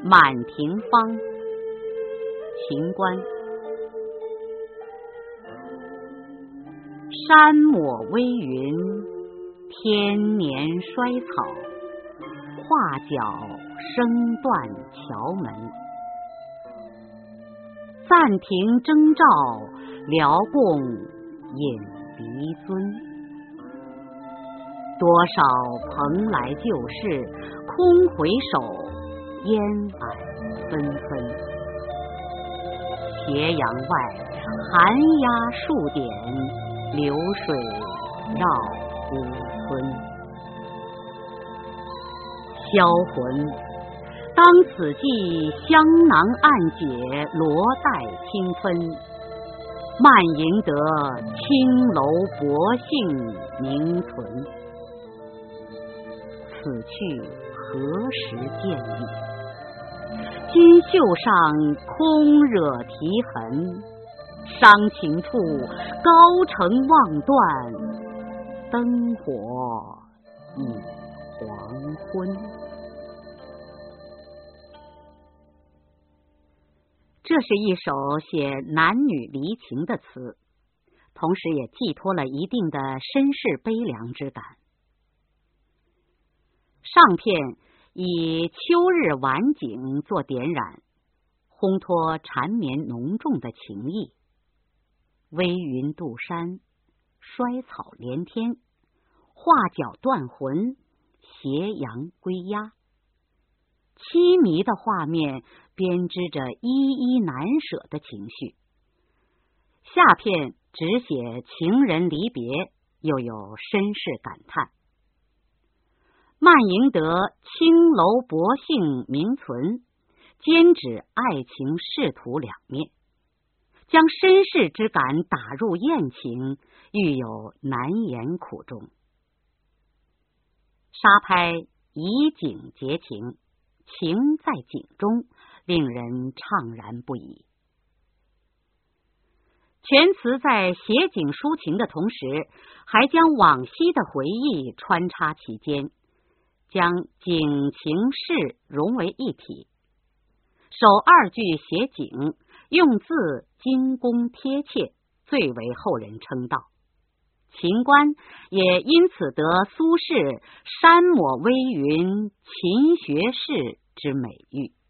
满庭芳，秦观。山抹微云，天年衰草，画角声断桥门。暂停征兆，辽共引离尊。多少蓬莱旧事，空回首，烟霭纷纷。斜阳外，寒鸦数点，流水绕孤村。销魂，当此际，香囊暗解，罗带清芬。漫赢得青楼薄幸名存。此去何时见面？金袖上空惹啼痕。伤情处，高城望断，灯火已黄昏。这是一首写男女离情的词，同时也寄托了一定的身世悲凉之感。上片以秋日晚景做点染，烘托缠绵浓重的情意。微云渡山，衰草连天，画角断魂，斜阳归鸦。凄迷的画面编织着依依难舍的情绪。下片只写情人离别，又有身世感叹。漫赢得青楼薄幸名存，兼指爱情仕途两面，将身世之感打入艳情，寓有难言苦衷。沙拍以景结情，情在景中，令人怅然不已。全词在写景抒情的同时，还将往昔的回忆穿插其间，将景情事融为一体。首二句写景，用字精工贴切，最为后人称道。秦观也因此得苏轼山抹微云，勤学士之美誉。